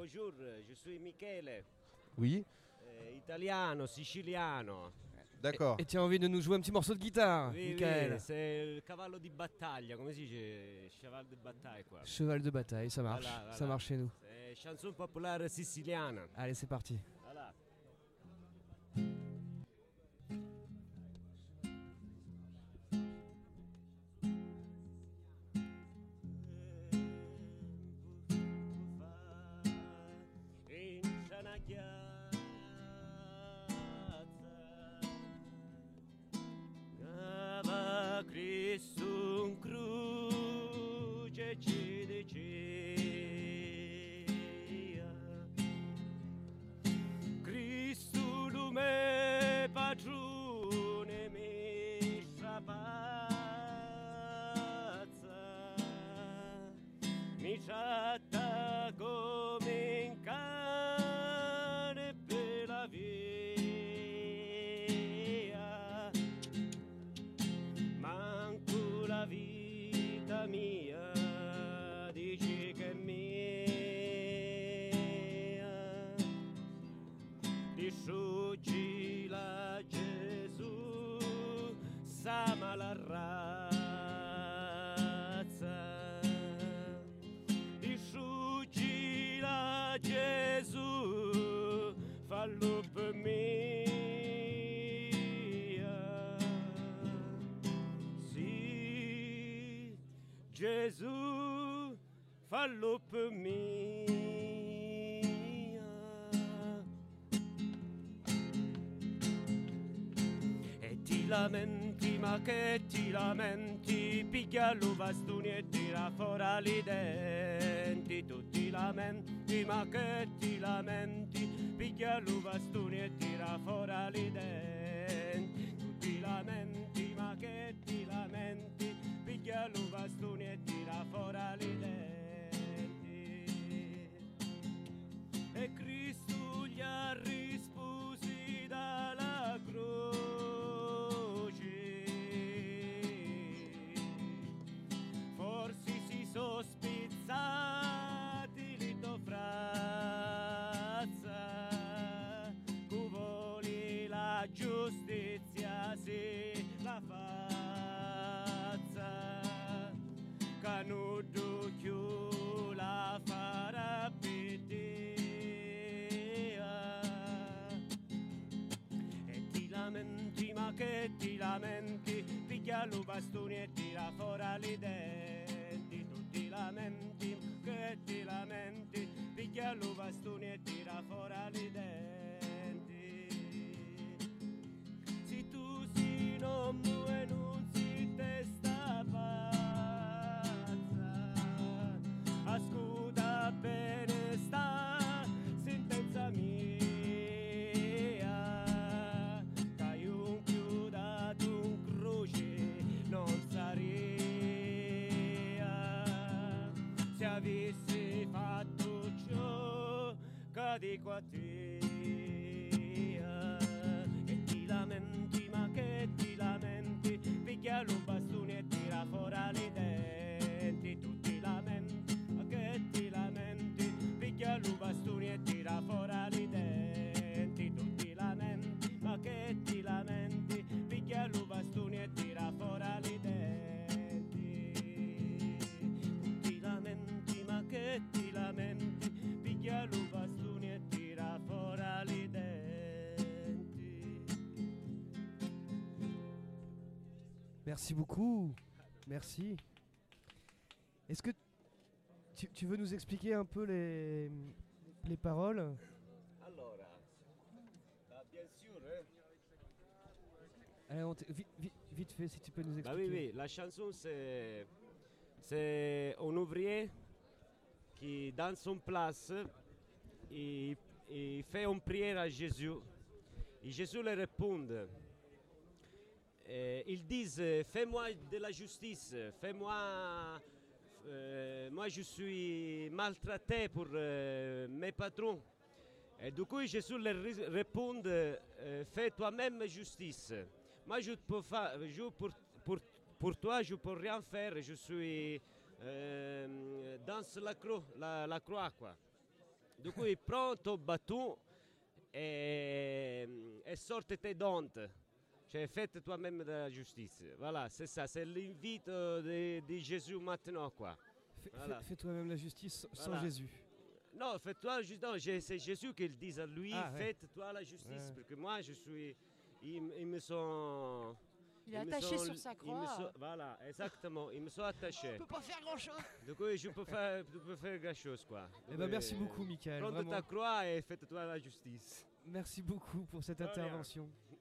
bonjour, je suis Michele, Oui. Italiano, siciliano. D'accord. Et tu as envie de nous jouer un petit morceau de guitare, Oui, Michael? oui, c'est il cavallo di battaglia, come si dice? Cheval de bataille, quoi. Cheval de bataille, ça marche. Voilà, voilà. Ça marche chez nous. C'est chanson popolare siciliana. Allez, c'est parti. Voilà. Cristo in croce ci dicea, Cristo lume padrone mi strapazza, mi tratta come in cane per la via. La vita mia dici che è mia, disciuggi la Gesù, sama la razza, disciuggi la Gesù, fallo per me. Gesù, fallo per me. E ti lamenti, ma che ti lamenti, piglia l'uvastuni e tira fuori i denti. Tu ti lamenti, ma che ti lamenti, piglia l'uvastuni e tira fuori i denti. Tu ti lamenti, ma che ti lamenti, piglia l'uvastuni e tira fuori i denti. E Cristo gli ha risposi dalla croce, forse si sono spizzati lito frazza, cu voli la giustizia si la fa. Canudo chiù la farà pitia. E ti lamenti, ma che ti lamenti, piglia lo bastoni e tira fuori i denti. Tu ti lamenti, che ti lamenti, piglia lo bastoni e tira fuori i denti. Se tu si non muovi non si testa pazza, ascolta bene sta sentenza mia, che un chiudato un croce non sarebbe se avessi fatto ciò che dico a te. E ti lamenti, ma che ti lamenti, picchia lo bastone e tira fuori i denti. Tu ti lamenti, ma che ti lamenti, picchia lo bastone e tira fuori i denti. Tu ti lamenti, ma che ti lamenti, picchia lo bastone e tira fuori i denti. Tu ti lamenti, ma che ti lamenti, picchia lo bastone e tira fuori i denti. Merci beaucoup. Merci. Est-ce que tu veux nous expliquer un peu les paroles? Allora, bien sûr, Allez, vite fait, si tu peux nous Bah expliquer. oui, la chanson c'est un ouvrier qui dans son place il fait une prière à Jésus et Jésus lui répond. Ils disent fais-moi de la justice, fais-moi, moi je suis maltraité pour mes patrons. Et du coup Jésus leur répond fais toi-même justice. Moi je peux faire, pour toi je peux rien faire, je suis dans la croix quoi. Du coup, il prend ton bâton et sorte tes dents. Cioè, faites toi-même de la justice. Voilà, c'est ça. C'est l'invite de Jésus maintenant, quoi. Voilà. Fais toi-même la justice sans Voilà. Jésus. Non, fais-toi juste. Non, c'est Jésus qui le dit à lui. Ah, ouais. Faites-toi la justice. Ouais. Parce que moi, je suis. Ils me sont. Il est ils me attaché sont- sur sa ils me croix. sont- Voilà, exactement. Ils me sont attachés. On peut pas faire grand-chose. Du coup, je peux faire quelque chose, quoi. Eh ben, merci beaucoup, Michael. Prends Vraiment. ta croix et faites-toi la justice. Merci beaucoup pour cette De rien. intervention.